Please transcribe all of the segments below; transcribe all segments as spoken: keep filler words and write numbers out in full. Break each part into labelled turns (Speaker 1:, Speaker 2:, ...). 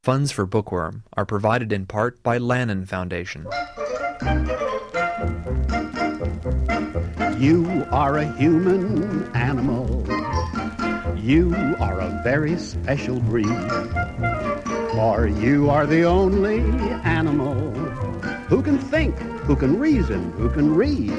Speaker 1: Funds for Bookworm are provided in part by Lannan Foundation.
Speaker 2: You are a human animal. You are a very special breed. For you are the only animal who can think, who can reason, who can read.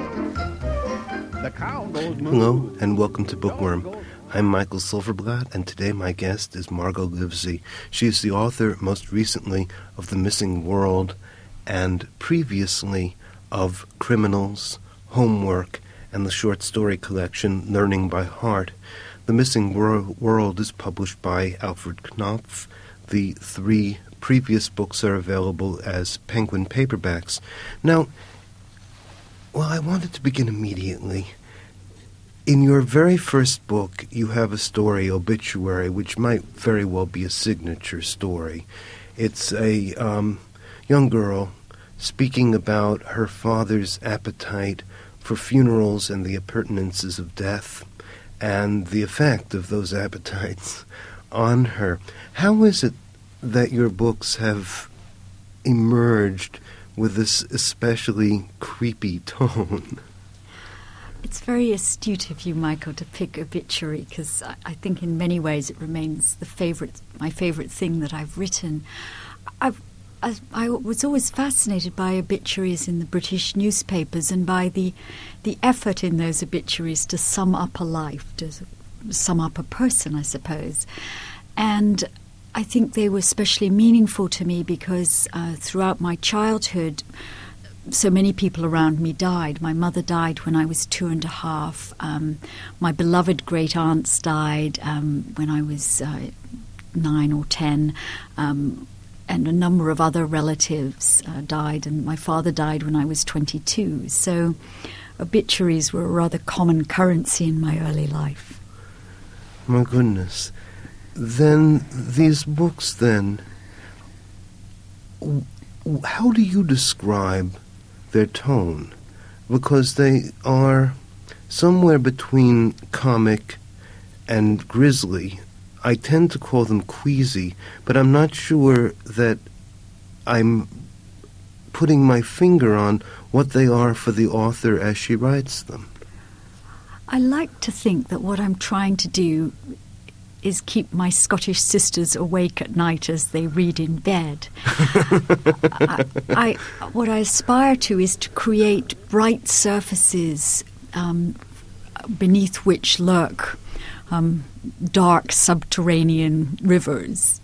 Speaker 2: The cow goes moo.
Speaker 3: Hello, and welcome to Bookworm. I'm Michael Silverblatt, and today my guest is Margot Livesey. She is the author, most recently, of The Missing World, and previously of Criminals, Homework, and the short story collection Learning by Heart. The Missing Wor- World is published by Alfred Knopf. The three previous books are available as Penguin paperbacks. Now, well, I wanted to begin immediately. In your very first book, you have a story, Obituary, which might very well be a signature story. It's a um, young girl speaking about her father's appetite for funerals and the appurtenances of death and the effect of those appetites on her. How is it that your books have emerged with this especially creepy tone?
Speaker 4: It's very astute of you, Michael, to pick Obituary, because I, I think in many ways it remains the favorite, my favorite thing that I've written. I've, I, I was always fascinated by obituaries in the British newspapers and by the the effort in those obituaries to sum up a life, to sum up a person, I suppose. And I think they were especially meaningful to me because uh, throughout my childhood, so many people around me died. My mother died when I was two and a half. Um, my beloved great aunts died um, when I was uh, nine or ten. Um, and a number of other relatives uh, died. And my father died when I was twenty-two. So obituaries were a rather common currency in my early life.
Speaker 3: My goodness. Then these books, then, how do you describe their tone? Because they are somewhere between comic and grisly. I tend to call them queasy, but I'm not sure that I'm putting my finger on what they are for the author as she writes them.
Speaker 4: I like to think that what I'm trying to do is keep my Scottish sisters awake at night as they read in bed. I, I, what I aspire to is to create bright surfaces um, beneath which lurk um, dark subterranean rivers.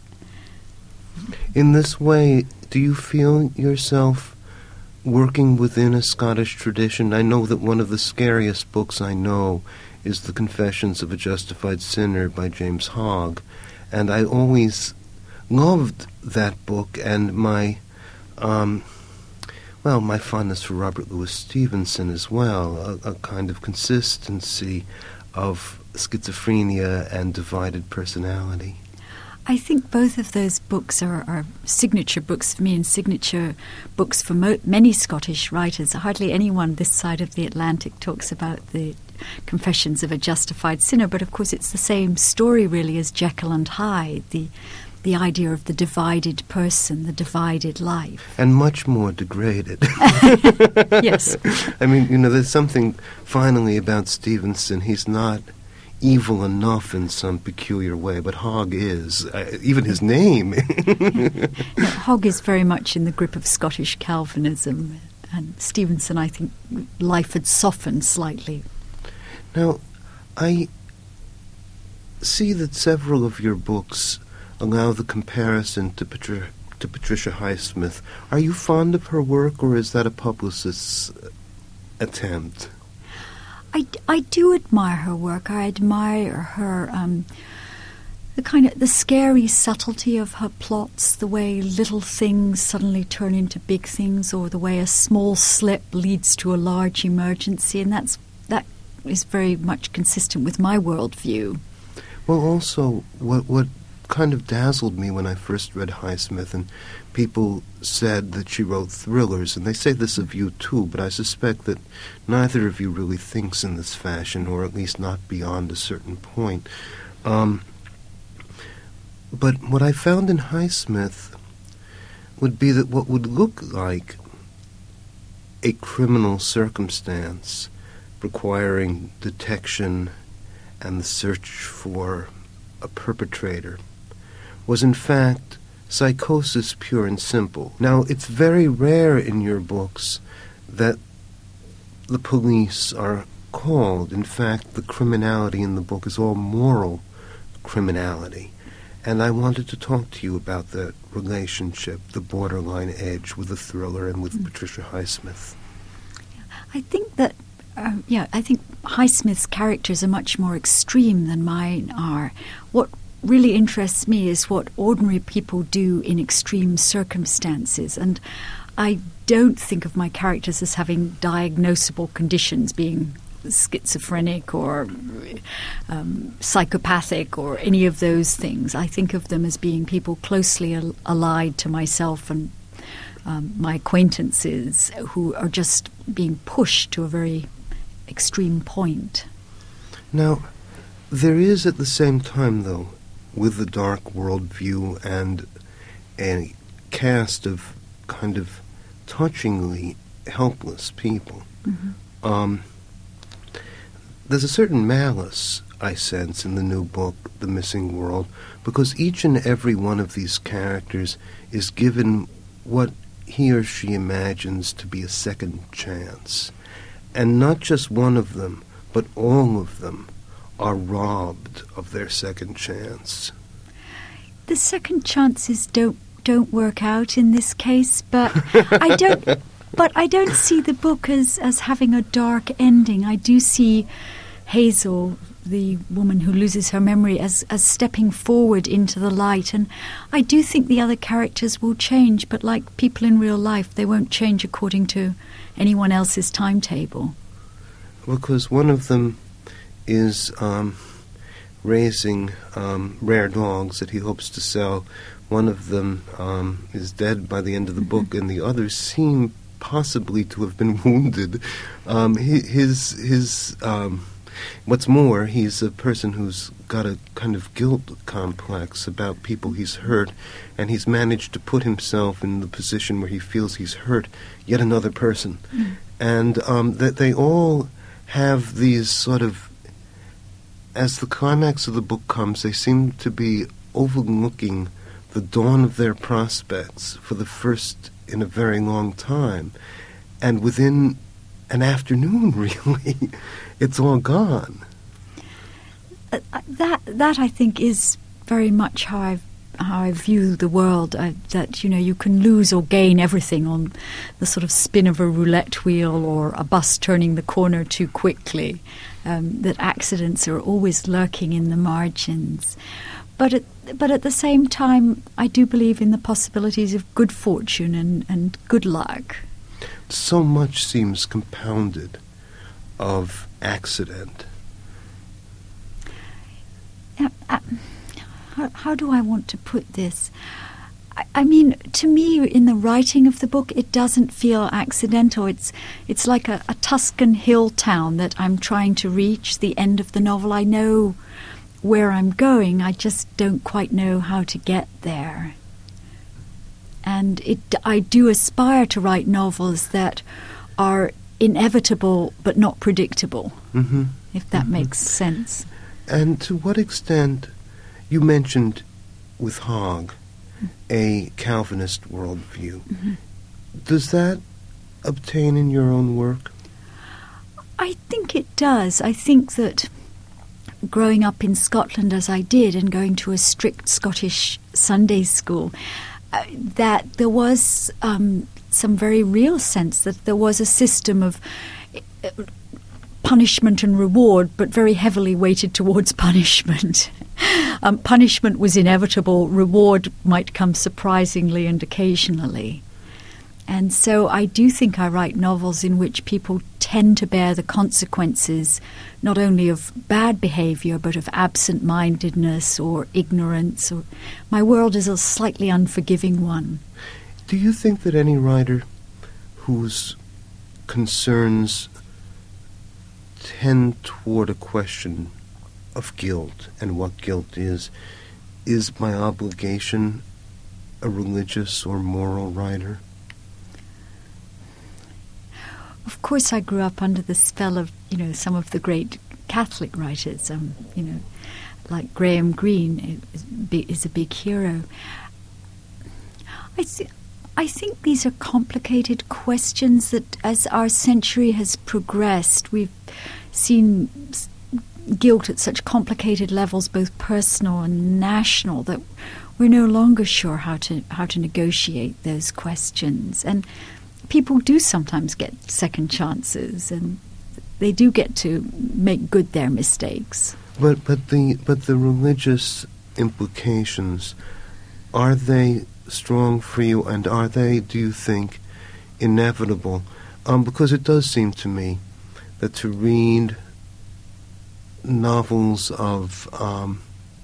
Speaker 3: In this way, do you feel yourself working within a Scottish tradition? I know that one of the scariest books I know is The Confessions of a Justified Sinner by James Hogg. And I always loved that book and my, um, well, my fondness for Robert Louis Stevenson as well, a, a kind of consistency of schizophrenia and divided personality.
Speaker 4: I think both of those books are, are signature books for me and signature books for mo- many Scottish writers. Hardly anyone this side of the Atlantic talks about the Confessions of a Justified Sinner, but of course it's the same story really as Jekyll and Hyde, the the idea of the divided person, the divided life.
Speaker 3: And much more degraded.
Speaker 4: Yes.
Speaker 3: I mean, you know, there's something finally about Stevenson. He's not evil enough in some peculiar way, but Hogg is. Uh, even his name.
Speaker 4: No, Hogg is very much in the grip of Scottish Calvinism, and Stevenson, I think, life had softened slightly.
Speaker 3: Now, I see that several of your books allow the comparison to, Patri- to Patricia Highsmith. Are you fond of her work, or is that a publicist's attempt?
Speaker 4: I, I do admire her work. I admire her, um, the kind of the scary subtlety of her plots, the way little things suddenly turn into big things, or the way a small slip leads to a large emergency, and that's that is very much consistent with my worldview.
Speaker 3: Well, also, what what kind of dazzled me when I first read Highsmith, and people said that she wrote thrillers, and they say this of you too, but I suspect that neither of you really thinks in this fashion, or at least not beyond a certain point. Um, But what I found in Highsmith would be that what would look like a criminal circumstance requiring detection and the search for a perpetrator was in fact psychosis pure and simple. Now, it's very rare in your books that the police are called. In fact, the criminality in the book is all moral criminality. And I wanted to talk to you about that relationship, the borderline edge with the thriller and with mm. Patricia Highsmith.
Speaker 4: I think that, uh, yeah, I think Highsmith's characters are much more extreme than mine are. What really interests me is what ordinary people do in extreme circumstances. And I don't think of my characters as having diagnosable conditions, being schizophrenic or um, psychopathic or any of those things. I think of them as being people closely al- allied to myself and um, my acquaintances who are just being pushed to a very extreme point.
Speaker 3: Now, there is at the same time, though, with the dark worldview and a cast of kind of touchingly helpless people, mm-hmm. um, there's a certain malice I sense in the new book, The Missing World, because each and every one of these characters is given what he or she imagines to be a second chance. And not just one of them, but all of them are robbed of their second chance.
Speaker 4: The second chances don't don't work out in this case, but I don't but I don't see the book as, as having a dark ending. I do see Hazel, the woman who loses her memory, as, as stepping forward into the light. And I do think the other characters will change, but like people in real life, they won't change according to anyone else's timetable.
Speaker 3: Because one of them is um, raising um, rare dogs that he hopes to sell. One of them um, is dead by the end of the book, and the others seem possibly to have been wounded. Um, his, his, um, what's more, he's a person who's got a kind of guilt complex about people he's hurt, and he's managed to put himself in the position where he feels he's hurt yet another person. Mm. And um, that they all have these sort of, as the climax of the book comes, they seem to be overlooking the dawn of their prospects for the first in a very long time. And within an afternoon, really, it's all gone.
Speaker 4: Uh, that, that I think, is very much how I how I view the world, uh, that, you know, you can lose or gain everything on the sort of spin of a roulette wheel or a bus turning the corner too quickly, um, that accidents are always lurking in the margins. But at, but at the same time, I do believe in the possibilities of good fortune and, and good luck.
Speaker 3: So much seems compounded of accident.
Speaker 4: Uh, uh, how, how do I want to put this? I, I mean, to me, in the writing of the book, it doesn't feel accidental. It's it's like a, a Tuscan hill town that I'm trying to reach, the end of the novel. I know where I'm going, I just don't quite know how to get there. And it, I do aspire to write novels that are inevitable but not predictable, mm-hmm. if that mm-hmm. makes sense.
Speaker 3: And to what extent, you mentioned with Hogg a Calvinist worldview. Mm-hmm. Does that obtain in your own work?
Speaker 4: I think it does. I think that growing up in Scotland as I did and going to a strict Scottish Sunday school, uh, that there was um, some very real sense that there was a system of uh, punishment and reward, but very heavily weighted towards punishment. um, punishment was inevitable, reward might come surprisingly and occasionally. And so I do think I write novels in which people tend to bear the consequences not only of bad behavior but of absent-mindedness or ignorance. Or my world is a slightly unforgiving one.
Speaker 3: Do you think that any writer whose concerns tend toward a question of guilt and what guilt is is my obligation a religious or moral writer?
Speaker 4: Of course, I grew up under the spell of, you know, some of the great Catholic writers, um, you know, like Graham Greene is a big hero. I, th- I think these are complicated questions that, as our century has progressed, we've seen guilt at such complicated levels, both personal and national, that we're no longer sure how to how to negotiate those questions. And people do sometimes get second chances, and they do get to make good their mistakes.
Speaker 3: But but the but the religious implications, are they strong for you, and are they, do you think, inevitable? Um, because it does seem to me that to read novels of um,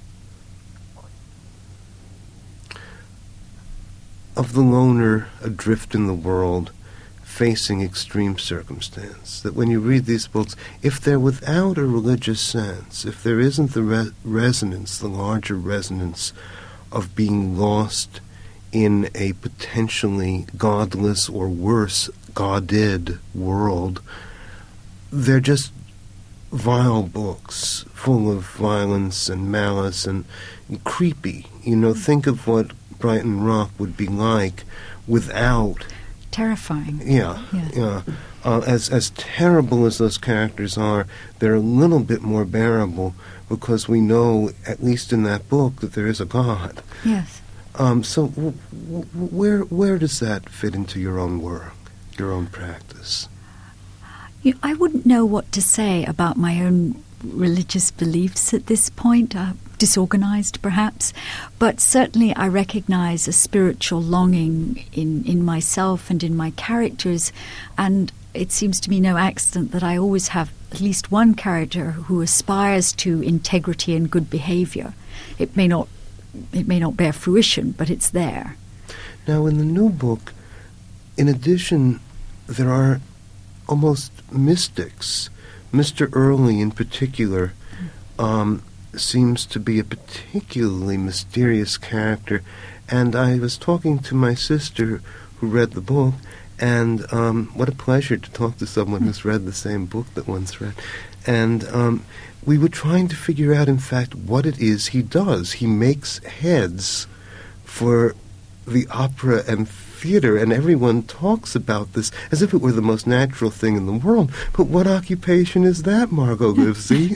Speaker 3: of the loner adrift in the world, facing extreme circumstance, that when you read these books, if they're without a religious sense, if there isn't the re- resonance, the larger resonance of being lost in a potentially godless or worse, godded world, they're just vile books full of violence and malice and, and creepy. You know, think of what Brighton Rock would be like without...
Speaker 4: Terrifying.
Speaker 3: Yeah,
Speaker 4: yes.
Speaker 3: yeah. Uh, as as terrible as those characters are, they're a little bit more bearable because we know, at least in that book, that there is a God.
Speaker 4: Yes.
Speaker 3: Um, so w- w- where where does that fit into your own work, your own practice?
Speaker 4: You know, I wouldn't know what to say about my own religious beliefs at this point. Uh, disorganized, perhaps, but certainly I recognize a spiritual longing in, in myself and in my characters, and it seems to me no accident that I always have at least one character who aspires to integrity and good behavior. It may not, it may not bear fruition, but it's there.
Speaker 3: Now, in the new book, in addition, there are almost mystics. Mister Early, in particular, um, seems to be a particularly mysterious character, and I was talking to my sister who read the book, and um, what a pleasure to talk to someone who's read the same book that one's read. And um, we were trying to figure out, in fact, what it is he does. He makes heads for the opera and theater, and everyone talks about this as if it were the most natural thing in the world. But what occupation is that, Margot Livesey?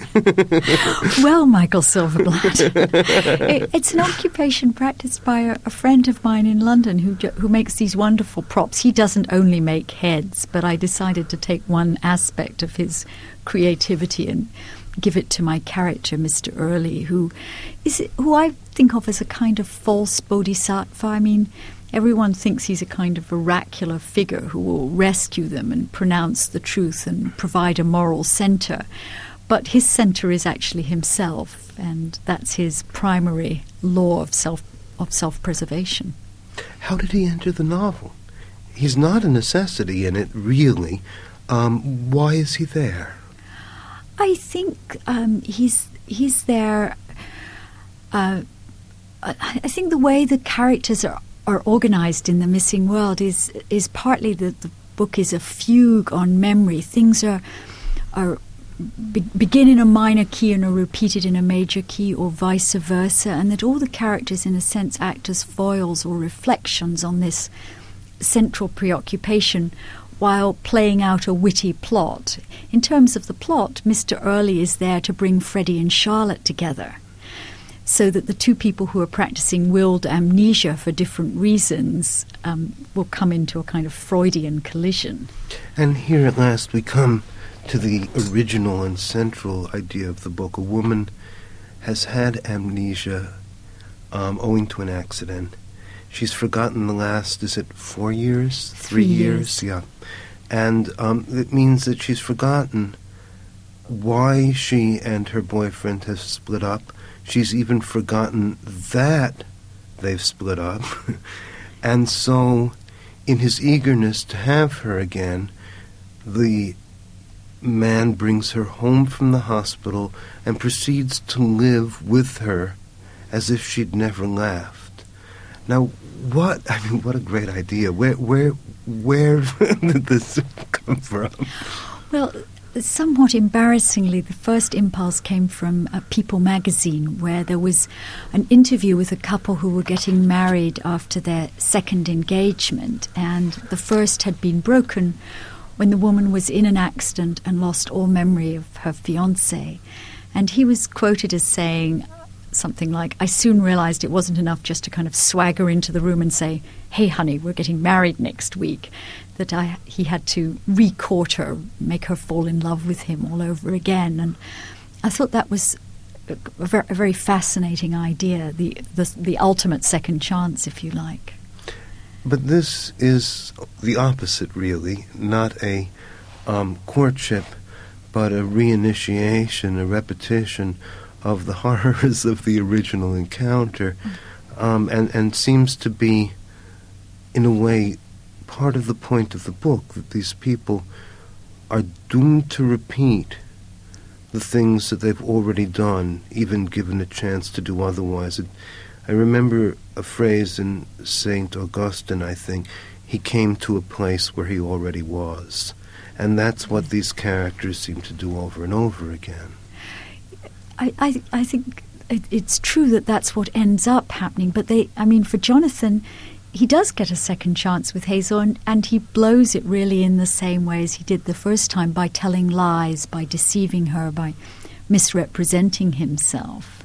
Speaker 4: Well, Michael Silverblatt, it, it's an occupation practiced by a, a friend of mine in London who who makes these wonderful props. He doesn't only make heads, but I decided to take one aspect of his creativity and give it to my character, Mister Early, who is who I think of as a kind of false bodhisattva. I mean, everyone thinks he's a kind of oracular figure who will rescue them and pronounce the truth and provide a moral center. But his center is actually himself, and that's his primary law of self of self-preservation.
Speaker 3: How did he enter the novel? He's not a necessity in it, really. Um, why is he there?
Speaker 4: I think um, he's he's there. Uh, I think the way the characters are, are organized in The Missing World is is partly that the book is a fugue on memory. Things are are be, begin in a minor key and are repeated in a major key, or vice versa, and that all the characters, in a sense, act as foils or reflections on this central preoccupation, while playing out a witty plot. In terms of the plot, Mister Early is there to bring Freddie and Charlotte together, so that the two people who are practicing willed amnesia for different reasons um, will come into a kind of Freudian collision.
Speaker 3: And here at last we come to the original and central idea of the book. A woman has had amnesia um, owing to an accident. She's forgotten the last, is it four years?
Speaker 4: Three,
Speaker 3: Three
Speaker 4: years.
Speaker 3: years, yeah. And um, it means that she's forgotten why she and her boyfriend have split up. She's even forgotten that they've split up. And so, in his eagerness to have her again, the man brings her home from the hospital and proceeds to live with her as if she'd never left. Now, what, I mean, what a great idea. Where, where, where did this come from?
Speaker 4: Well, somewhat embarrassingly, the first impulse came from uh, People magazine, where there was an interview with a couple who were getting married after their second engagement, and the first had been broken when the woman was in an accident and lost all memory of her fiancé. And he was quoted as saying something like, "I soon realized it wasn't enough just to kind of swagger into the room and say, 'Hey, honey, we're getting married next week,' that I, he had to re-court her, make her fall in love with him all over again." And I thought that was a, a, very, a very fascinating idea, the, the the ultimate second chance, if you like.
Speaker 3: But this is the opposite, really, not a um, courtship, but a reinitiation, a repetition of the horrors of the original encounter, um, and, and seems to be, in a way, part of the point of the book, that these people are doomed to repeat the things that they've already done, even given a chance to do otherwise. It, I remember a phrase in Saint Augustine, I think, he came to a place where he already was. And that's what these characters seem to do over and over again.
Speaker 4: I, I, I think it, it's true that that's what ends up happening, but they, I mean, for Jonathan, he does get a second chance with Hazel, and, and he blows it really in the same way as he did the first time, by telling lies, by deceiving her, by misrepresenting himself.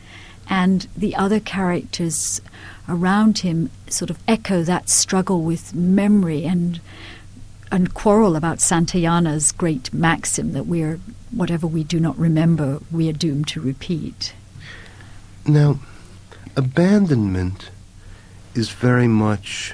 Speaker 4: And the other characters around him sort of echo that struggle with memory and and quarrel about Santayana's great maxim that we are, whatever we do not remember, we are doomed to repeat.
Speaker 3: Now, abandonment is very much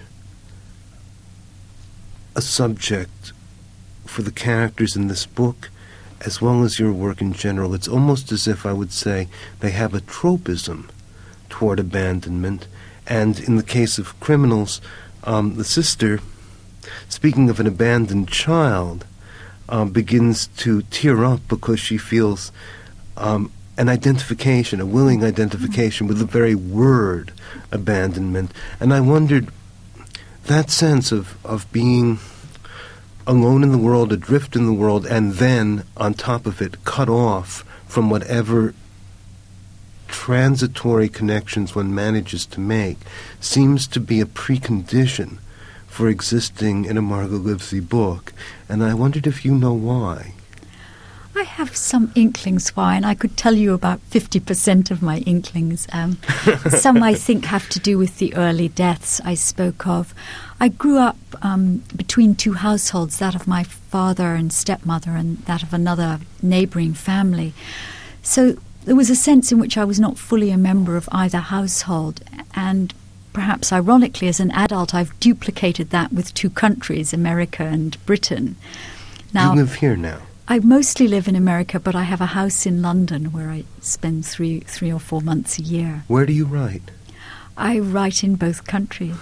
Speaker 3: a subject for the characters in this book, as well as your work in general. It's almost as if I would say they have a tropism toward abandonment. And in the case of Criminals, um, the sister, speaking of an abandoned child, uh, begins to tear up because she feels um, an identification, a willing identification with the very word abandonment. And I wondered, that sense of, of being alone in the world, adrift in the world, and then, on top of it, cut off from whatever transitory connections one manages to make, seems to be a precondition for existing in a Margot Livesey book. And I wondered if you know why.
Speaker 4: I have some inklings why, and I could tell you about fifty percent of my inklings. Um, some, I think, have to do with the early deaths I spoke of. I grew up um, between two households, that of my father and stepmother and that of another neighbouring family. So there was a sense in which I was not fully a member of either household, and perhaps ironically, as an adult, I've duplicated that with two countries, America and Britain. Now,
Speaker 3: you live here now?
Speaker 4: I mostly live in America, but I have a house in London where I spend three, three or four months a year.
Speaker 3: Where do you write?
Speaker 4: I write in both countries.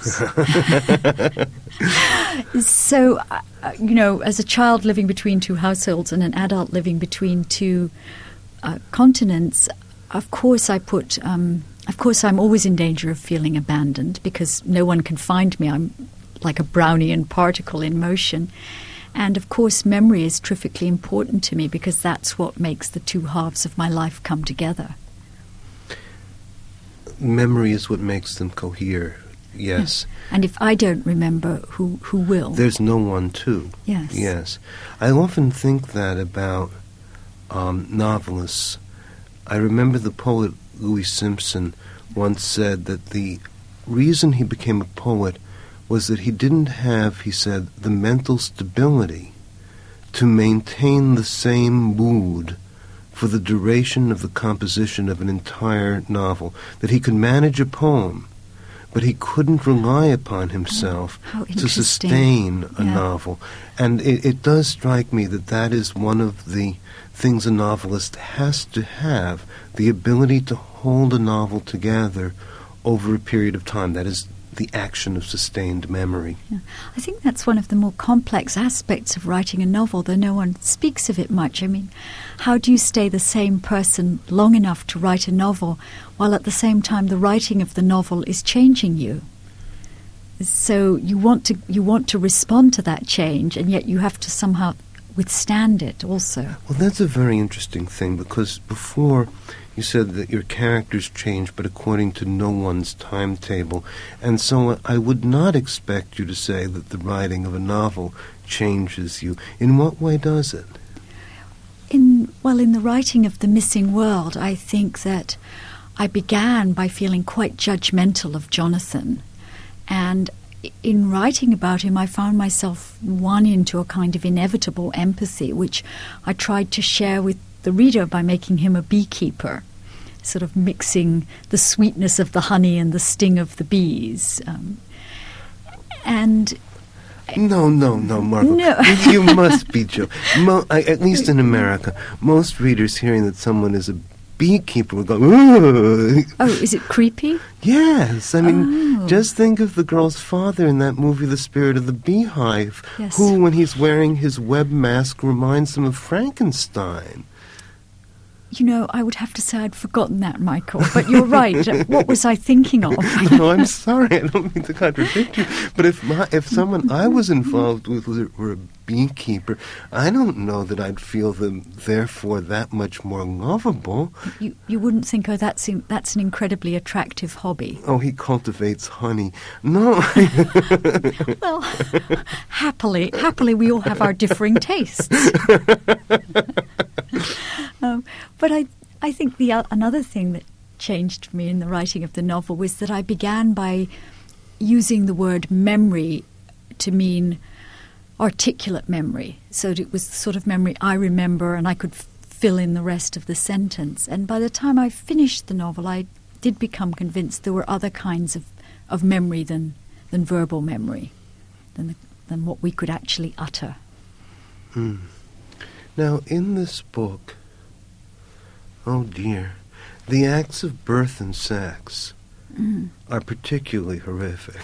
Speaker 4: So, uh, you know, as a child living between two households and an adult living between two uh, continents, of course I put... Um, Of course, I'm always in danger of feeling abandoned because no one can find me. I'm like a Brownian particle in motion. And, of course, memory is terrifically important to me because that's what makes the two halves of my life come together.
Speaker 3: Memory is what makes them cohere, yes.
Speaker 4: And if I don't remember, who, who will?
Speaker 3: There's no one to.
Speaker 4: Yes.
Speaker 3: Yes. I often think that about um, novelists. I remember the poet Louis Simpson once said that the reason he became a poet was that he didn't have, he said, the mental stability to maintain the same mood for the duration of the composition of an entire novel, that he could manage a poem, but he couldn't rely upon himself
Speaker 4: oh,
Speaker 3: to sustain a
Speaker 4: yeah.
Speaker 3: novel. And it, it does strike me that that is one of the things a novelist has to have, the ability to hold a novel together over a period of time. That is the action of sustained memory.
Speaker 4: Yeah. I think that's one of the more complex aspects of writing a novel, though no one speaks of it much. I mean, how do you stay the same person long enough to write a novel while at the same time the writing of the novel is changing you? So you want to you want to respond to that change, and yet you have to somehow withstand it also.
Speaker 3: Well, that's a very interesting thing, because before you said that your characters change, but according to no one's timetable. And so I would not expect you to say that the writing of a novel changes you. In what way does it?
Speaker 4: In well, in the writing of The Missing World, I think that I began by feeling quite judgmental of Jonathan. And in writing about him, I found myself won into a kind of inevitable empathy, which I tried to share with the reader by making him a beekeeper, sort of mixing the sweetness of the honey and the sting of the bees. Um, and
Speaker 3: No, no, no, Margot.
Speaker 4: No.
Speaker 3: you, you must be joking. Mo- I, at least in America, most readers hearing that someone is a beekeeper will go, ooh.
Speaker 4: Oh, is it creepy?
Speaker 3: Yes. I mean,
Speaker 4: Oh.
Speaker 3: just think of the girl's father in that movie, The Spirit of the Beehive,
Speaker 4: Yes.
Speaker 3: who, when he's wearing his web mask, reminds him of Frankenstein.
Speaker 4: You know, I would have to say I'd forgotten that, Michael. But you're right. What was I thinking of?
Speaker 3: No, I'm sorry. I don't mean to contradict you. But if my, if someone I was involved with were, were a beekeeper, I don't know that I'd feel them, therefore, that much more lovable.
Speaker 4: You you wouldn't think, oh, that's in, that's an incredibly attractive hobby.
Speaker 3: Oh, he cultivates honey. No.
Speaker 4: Well, happily, happily, we all have our differing tastes. um, but I, I think the uh, another thing that changed for me in the writing of the novel was that I began by using the word memory to mean articulate memory. So it was the sort of memory I remember, and I could f- fill in the rest of the sentence. And by the time I finished the novel, I did become convinced there were other kinds of, of memory than than verbal memory, than the, than what we could actually utter.
Speaker 3: Hmm. Now, in this book, oh dear, the acts of birth and sex
Speaker 4: Mm.
Speaker 3: are particularly horrific.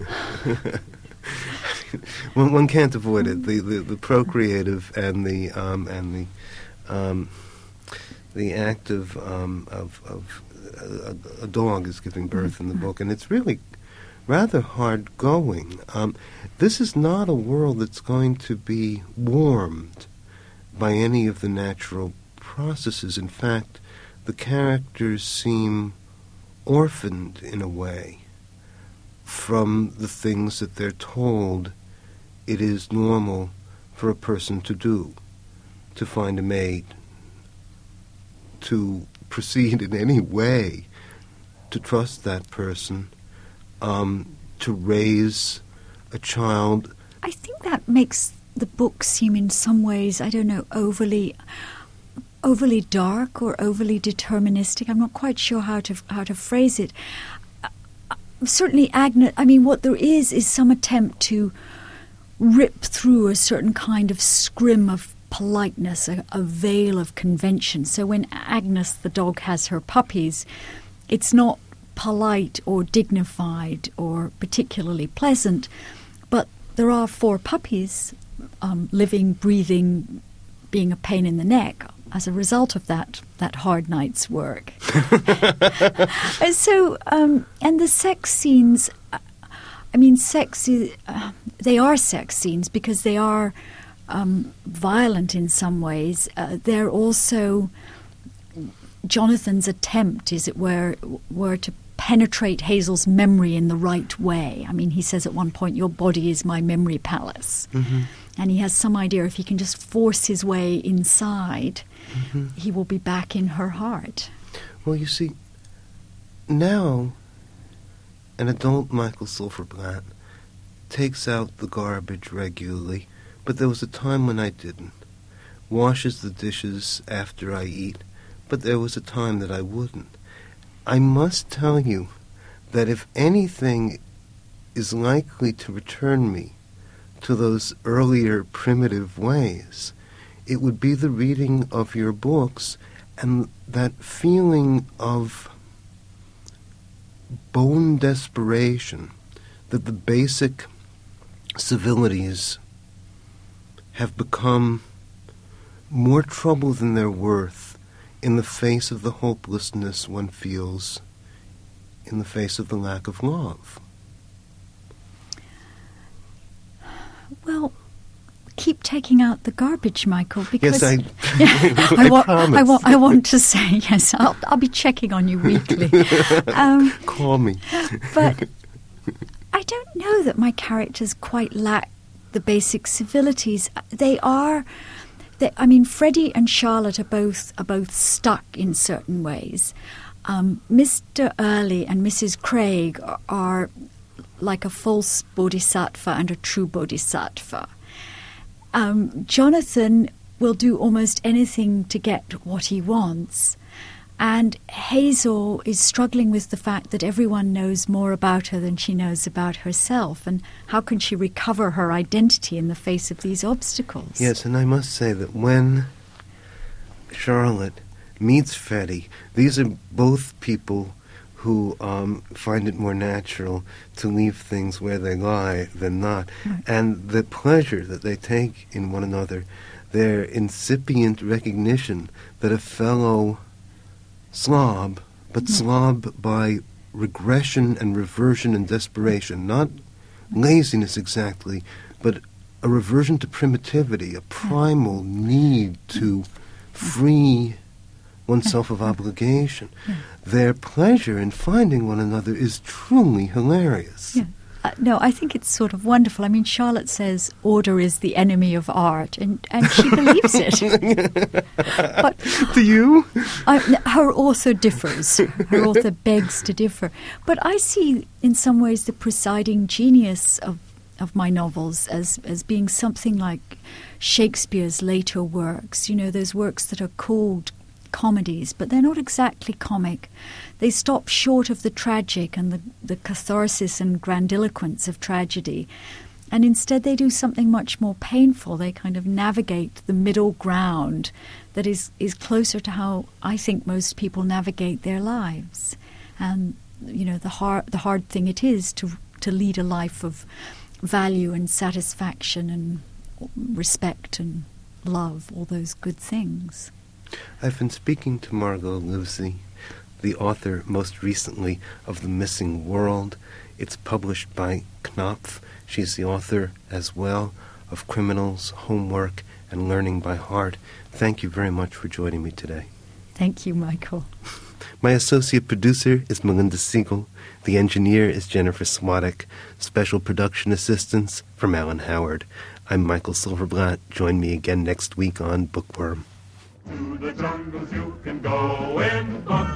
Speaker 3: one, one can't avoid it. The, the, the procreative and the um, and the um, the act of um, of, of a, a dog is giving birth in the book, and it's really rather hard going. Um, this is not a world that's going to be warmed by any of the natural processes. In fact, the characters seem orphaned in a way from the things that they're told it is normal for a person to do, to find a mate, to proceed in any way, to trust that person, um, to raise a child.
Speaker 4: I think that makes the book seem in some ways, I don't know, overly overly dark or overly deterministic. I'm not quite sure how to how to phrase it. Uh, certainly, Agnes, I mean, what there is is some attempt to rip through a certain kind of scrim of politeness, a, a veil of convention. So when Agnes, the dog, has her puppies, it's not polite or dignified or particularly pleasant, but there are four puppies um, living, breathing, being a pain in the neck as a result of that that hard night's work. And so, um, and the sex scenes, I mean, sex is, uh, they are sex scenes because they are um, violent in some ways. Uh, they're also Jonathan's attempt, as it were, were to penetrate Hazel's memory in the right way. I mean, he says at one point, "Your body is my memory palace." Mm-hmm. And he has some idea if he can just force his way inside, mm-hmm. he will be back in her heart.
Speaker 3: Well, you see, now an adult Michael Silverblatt takes out the garbage regularly, but there was a time when I didn't. Washes the dishes after I eat, but there was a time that I wouldn't. I must tell you that if anything is likely to return me to those earlier primitive ways, it would be the reading of your books and that feeling of bone desperation that the basic civilities have become more trouble than they're worth in the face of the hopelessness one feels in the face of the lack of love.
Speaker 4: Well, keep taking out the garbage, Michael, because
Speaker 3: yes, I,
Speaker 4: I,
Speaker 3: I,
Speaker 4: wa-
Speaker 3: promise.
Speaker 4: I, wa- I want to say, yes, I'll, I'll be checking on you weekly. Um,
Speaker 3: Call me.
Speaker 4: But I don't know that my characters quite lack the basic civilities. They are, they, I mean, Freddie and Charlotte are both are both stuck in certain ways. Um, Mister Early and Missus Craig are, are like a false bodhisattva and a true bodhisattva. Um, Jonathan will do almost anything to get what he wants. And Hazel is struggling with the fact that everyone knows more about her than she knows about herself. And how can she recover her identity in the face of these obstacles?
Speaker 3: Yes, and I must say that when Charlotte meets Freddie, these are both people who um, find it more natural to leave things where they lie than not. Right. And the pleasure that they take in one another, their incipient recognition that a fellow slob, but mm-hmm. slob by regression and reversion and desperation, not laziness exactly, but a reversion to primitivity, a primal need to free oneself of obligation.
Speaker 4: Yeah.
Speaker 3: Their pleasure in finding one another is truly hilarious.
Speaker 4: Yeah. Uh, no, I think it's sort of wonderful. I mean, Charlotte says order is the enemy of art, and, and she believes it. But
Speaker 3: do you?
Speaker 4: I, her author differs. Her author begs to differ. But I see, in some ways, the presiding genius of, of my novels as, as being something like Shakespeare's later works. You know, those works that are called comedies, but they're not exactly comic. They stop short of the tragic and the, the catharsis and grandiloquence of tragedy, and instead they do something much more painful. They kind of navigate the middle ground that is, is closer to how I think most people navigate their lives. And, you know, the hard, the hard thing it is to, to lead a life of value and satisfaction and respect and love, all those good things.
Speaker 3: I've been speaking to Margot Livesey, the author most recently of The Missing World. It's published by Knopf. She's the author as well of Criminals, Homework, and Learning by Heart. Thank you very much for joining me today.
Speaker 4: Thank you, Michael.
Speaker 3: My associate producer is Melinda Siegel. The engineer is Jennifer Swadek. Special production assistance from Alan Howard. I'm Michael Silverblatt. Join me again next week on Bookworm.
Speaker 5: To the jungles you can go in books.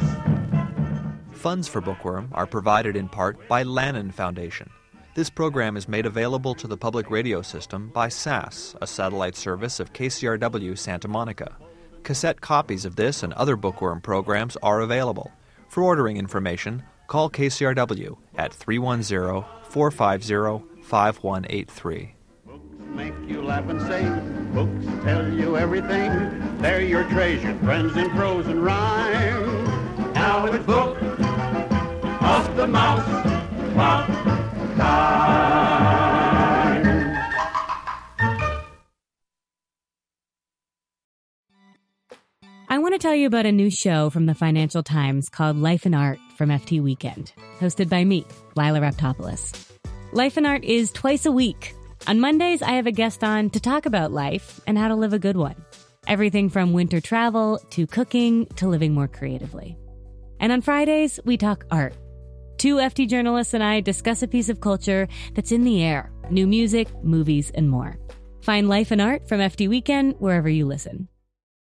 Speaker 1: Funds for Bookworm are provided in part by Lannan Foundation. This program is made available to the public radio system by S A S, a satellite service of K C R W Santa Monica. Cassette copies of this and other Bookworm programs are available. For ordering information, call K C R W at three one zero, four five zero, five one eight three.
Speaker 2: Make you laugh and sing. Books tell you everything. They're your treasured friends in prose and rhyme.
Speaker 5: Now it's Book of the Mouse Clock time.
Speaker 6: I want to tell you about a new show from the Financial Times called Life and Art from F T Weekend, hosted by me, Lila Raptopoulos. Life and Art is twice a week. On Mondays, I have a guest on to talk about life and how to live a good one. Everything from winter travel to cooking to living more creatively. And on Fridays, we talk art. Two F T journalists and I discuss a piece of culture that's in the air, new music, movies, and more. Find Life and Art from F T Weekend wherever you listen.